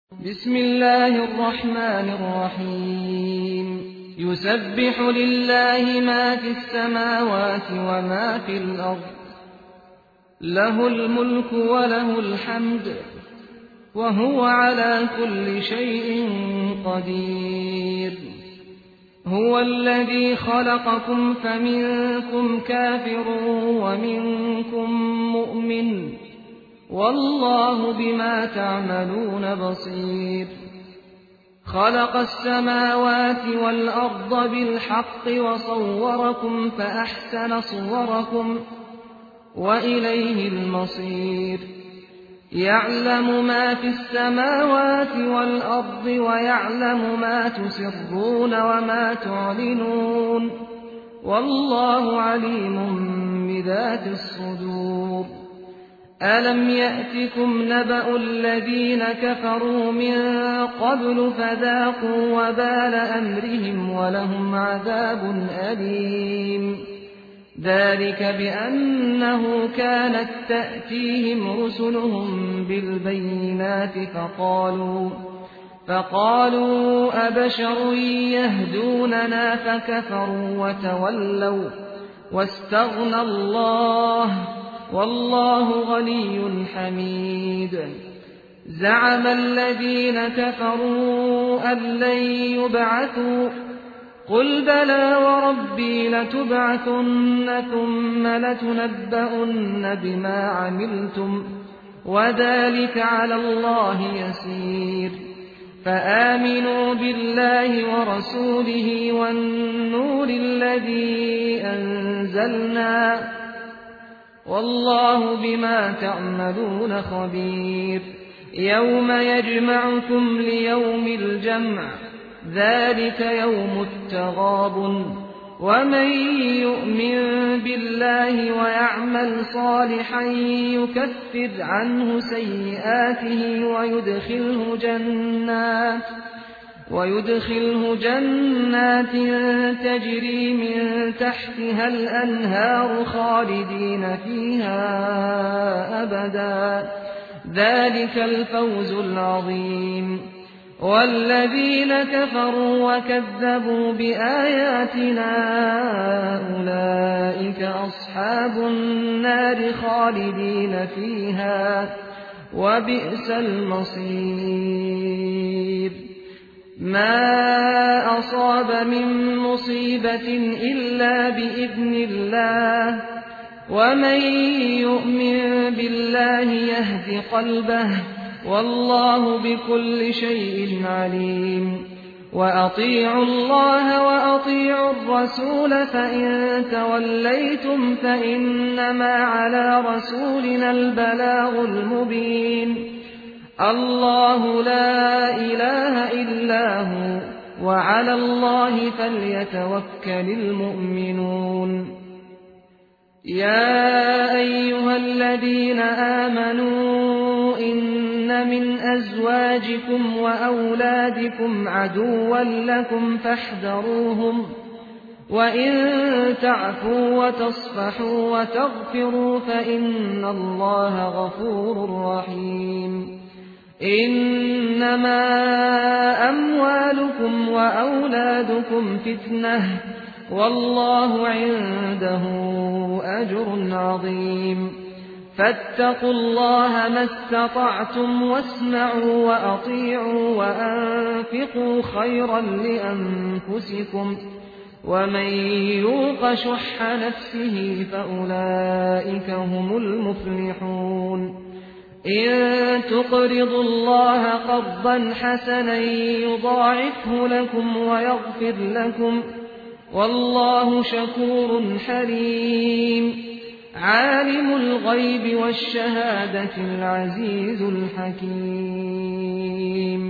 بسم الله الرحمن الرحيم يسبح لله ما في السماوات وما في الأرض له الملك وله الحمد وهو على كل شيء قدير هو الذي خلقكم فمنكم كافر ومنكم مؤمن والله بما تعملون بصير خلق السماوات والأرض بالحق وصوركم فأحسن صوركم وإليه المصير يعلم ما في السماوات والأرض ويعلم ما تسرون وما تعلنون والله عليم بذات الصدور ألم يأتكم نبأ الذين كفروا من قبل فذاقوا وبال أمرهم ولهم عذاب أليم ذلك بأنه كانت تأتيهم رسلهم بالبينات فقالوا أبشر يهدوننا فكفروا وتولوا واستغنى الله والله غني حميد زعم الذين كفروا أن لن يبعثوا قل بلى وربي لتبعثن ثم لتنبؤن بما عملتم وذلك على الله يسير فآمنوا بالله ورسوله والنور الذي أنزلنا والله بما تعملون خبير يوم يجمعكم ليوم الجمع ذلك يوم التغابن ومن يؤمن بالله ويعمل صالحا يكفر عنه سيئاته ويدخله جنات تجري من تحتها الأنهار خالدين فيها أبدا ذلك الفوز العظيم والذين كفروا وكذبوا بآياتنا أولئك أصحاب النار خالدين فيها وبئس المصير ما أصاب من مصيبة إلا بإذن الله ومن يؤمن بالله يهد قلبه والله بكل شيء عليم وأطيعوا الله وأطيعوا الرسول فإن توليتم فإنما على رسولنا البلاغ المبين الله لا إله إلا هو وعلى الله فليتوكل المؤمنون يا أيها الذين آمنوا إن من أزواجكم وأولادكم عدوا لكم فاحذروهم وإن تعفوا وتصفحوا وتغفروا فإن الله غفور رحيم إنما أموالكم وأولادكم فتنة والله عنده أجر عظيم فاتقوا الله ما استطعتم واسمعوا وأطيعوا وأنفقوا خيرا لأنفسكم ومن يوق شح نفسه فأولئك هم المفلحون إن تقرضوا الله قرضا حسنا يضاعفه لكم ويغفر لكم والله شكور حليم عالم الغيب والشهادة العزيز الحكيم